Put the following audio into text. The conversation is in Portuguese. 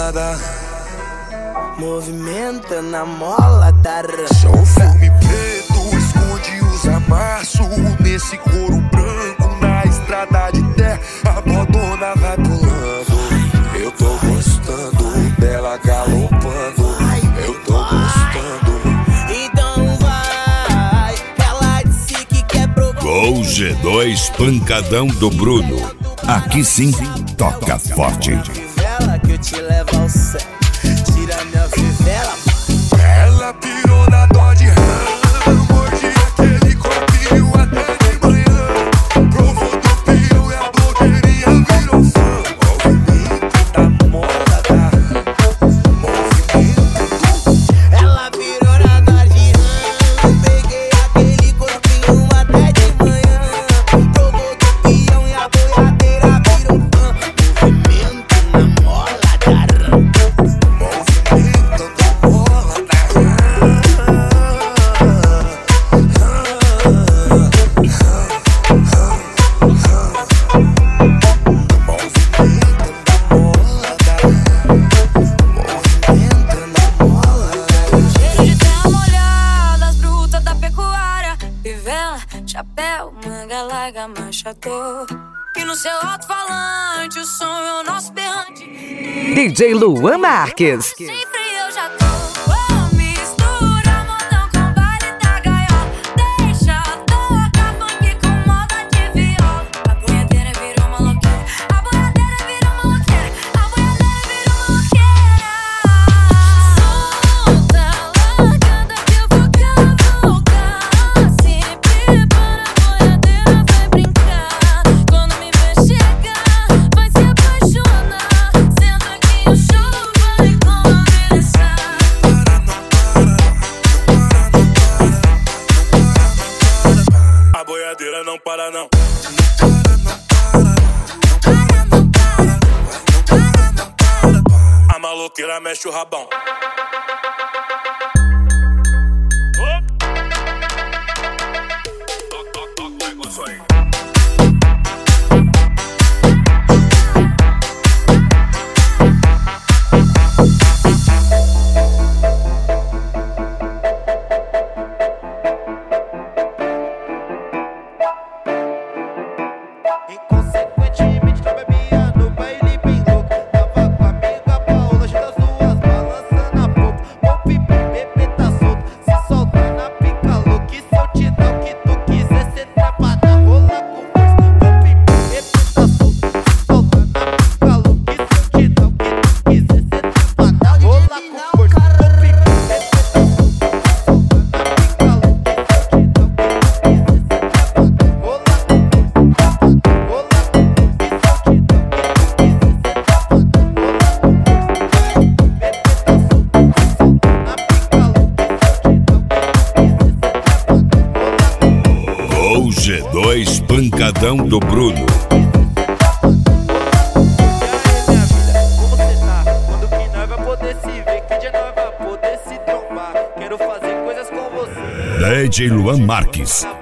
molada. Movimenta na mola da Só um filme preto esconde os amassos. Nesse couro branco na estrada de terra, a bodona vai pulando. Eu tô gostando dela galopando. Eu tô gostando. Então vai, ela disse que quer provar. Gol G2 Pancadão do Bruno. Aqui sim, toca forte. Fivela que eu te levo ao céu. Tira minha fivela. Ela pirou na Dodge Ram, mordi aquele corpinho até de manhã. Provou do pio e a blogueirinha virou fã. Movimento da molada. Movimento. Ela virou na Dodge Ram. Peguei aquele corpinho até de manhã. Provou do pião e a boiadeira virou fã. Movimento na mola da Ram. Movimento da molada. Cheiro de terra molhada, as brutas da pecuária. Fivela, chapéu, manga larga, manchador. E no seu alto-falante, o som é o nosso berrante. DJ Luan Marques. Sem freio eu já tô. Oh, mistura modão com baile da gaiola. Deixa tocar funk com moda de viola. A boiadeira virou maloqueira. A boiadeira virou maloqueira. A boiadeira virou maloqueira. Solta, largada que eu vou cavalgar. Se prepara, a boiadeira vai brincar. Quando me ver chegar, vai se apaixonar. Senta aqui, o show vai começar. A boiadeira não para não. A maloqueira mexe o rabão. Inconsequentemente não bebia no baile bem louco. Tava com a amiga Paola, junto as duas balançando a pouco. Pop, bebê tá solto, se solta na pica louca. E se eu te dar o que tu quiser, cê trava na rola com força. Pop, bebê tá solto, se solta na pica louca. E se eu te dar o que tu quiser, cê trava na rola com força. Pop, bebê tá solto, se solta na pica louca. E se eu te dar o que tu quiser, cê trava na rola com força. Gol G2 Pancadão do Bruno. E aí, minha vida, como cê tá? Quando que nós vai poder se ver? Que dia nós vai poder se trombar? Quero fazer coisas com você. DJ Luan Marques.